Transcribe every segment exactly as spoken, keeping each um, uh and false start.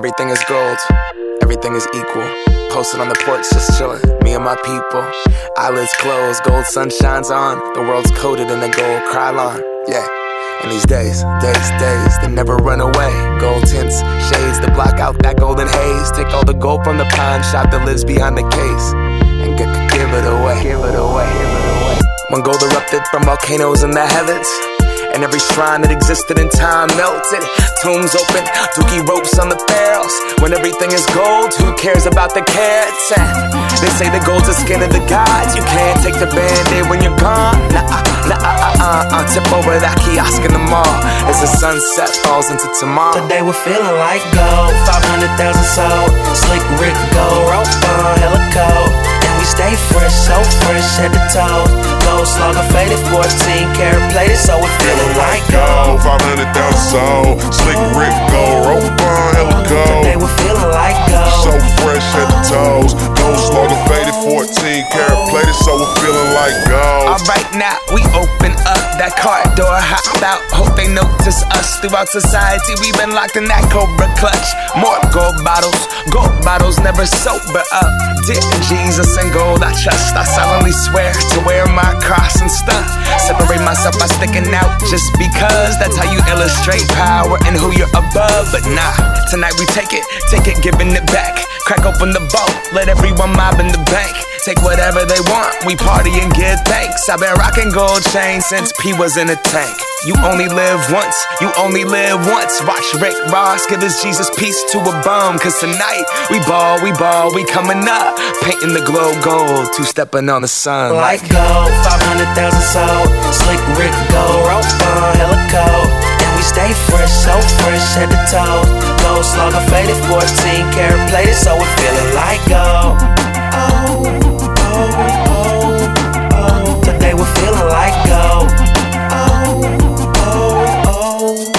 everything is gold, everything is equal. Posted on the porch, just chillin', me and my people. Eyelids closed, gold sun shines on. The world's coated in a gold Krylon, yeah. And these days, days, days, they never run away. Gold tints, shades that block out that golden haze. Take all the gold from the pawn shop that lives behind the case and get to give it away, give it away, give it away. When gold erupted from volcanoes in the heavens, and every shrine that existed in time melted. Tombs open, dookie ropes on the barrels. When everything is gold, who cares about the carats? And they say the gold's the skin of the gods. You can't take the band-aid when you're gone. Nah, nah, uh, uh, uh, tip over that kiosk in the mall as the sunset falls into tomorrow. Today we're feeling like gold, five hundred thousand sold. Slick Rick gold, rope on, hella cold. And we stay fresh, so fresh, head to toe. Gold slugger faded, fourteen karat plated, so we're feeling like gold. five hundred thousand sold. Slick Rick gold, rope on, hella cold. Today we're feeling like gold. So fresh, head to toes. Gold slugger faded, fourteen karat plated, so we're feeling like gold. Alright, now we open up that car door, hop out. Hope they notice us throughout society. We've been locked in that Cobra clutch. More gold bottles, gold bottles never sober up. Dear Jesus and gold, I trust. I solemnly swear to wear my cross and stuff. Separate myself by sticking out just because that's how you illustrate power and who you're above. But nah, tonight we take it, take it, giving it back. Crack open the boat, let everyone mob in the bank. Take whatever they want, we party and give thanks. I've been rocking gold chains since P was in a tank. You only live once, you only live once. Watch Rick Ross give his Jesus piece to a bum. Cause tonight, we ball, we ball, we coming up. Painting the globe gold, two-stepping on the sun. Like gold, five hundred thousand sold. Slick Rick gold, rope on, hella cold. And we stay fresh, so fresh, head to toe. Gold slugger faded, fourteen karat plated, so we're feeling like gold. Oh, oh, oh, oh. Today we're feeling like gold. Oh, oh,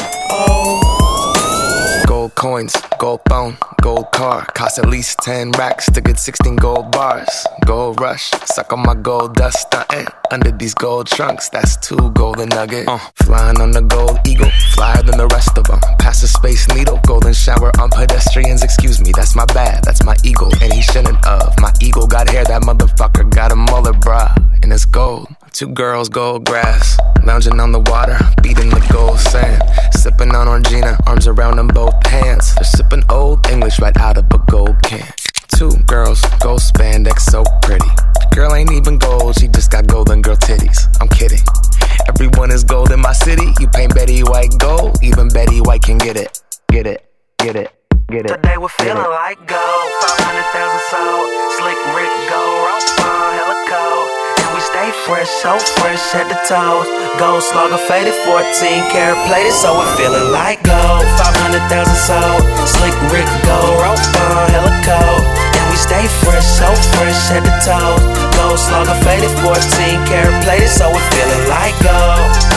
oh, oh. Gold coins, gold phone, gold car. Cost at least ten racks to get sixteen gold bars. Gold rush, suck on my gold dust stuntin'. Under these gold trunks, that's two golden nuggets. Uh, flying on the gold eagle, flyer than the rest of them. Pass a space needle, golden shower on pedestrians. Excuse me, that's my bad, that's my ego. And he shouldn't of. My ego got hair, that motherfucker got a mullet, bruh. And it's gold. Two girls, gold grass, lounging on the water, beating the gold sand. Sipping on Orangina, arms around them both hands. They're sipping old English right out of a gold can. Two girls, gold spandex, so pretty. Girl ain't even gold, she just got golden girl titties. I'm kidding. Everyone is gold in my city. You paint Betty White gold, even Betty White can get it. Get it, get it, get it. Today we're feeling like gold, five hundred thousand sold. Slick Rick gold, rope on, hella cold. And we stay fresh, so fresh, head to toes. Gold slugger faded, fourteen karat plated, so we're feeling like gold, five hundred thousand sold. Slick Rick gold, rope on, hella cold. And we stay fresh, so fresh, head to toes. Gold slugger faded, fourteen karat plated, so we're feeling like gold.